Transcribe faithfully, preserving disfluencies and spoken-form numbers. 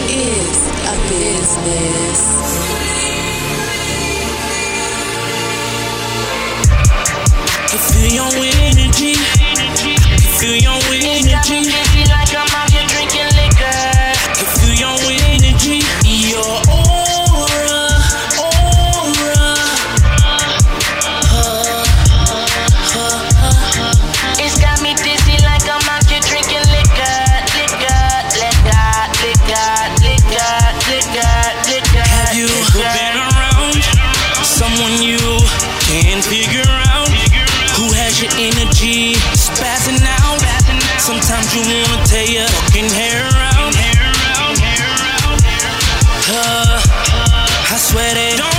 is a business. I feel your energy. I feel your energy. Like I'm out here drinking liquor. I feel your energy. Your aura, aura. Uh, uh, uh. It's got me dizzy like I'm out here drinking liquor. Liquor, liquor, liquor, liquor, liquor, liquor. Have you been around someone you can't figure out? Who has your energy spazzing out? Sometimes you wanna tear your fucking hair out. Uh, I swear they don't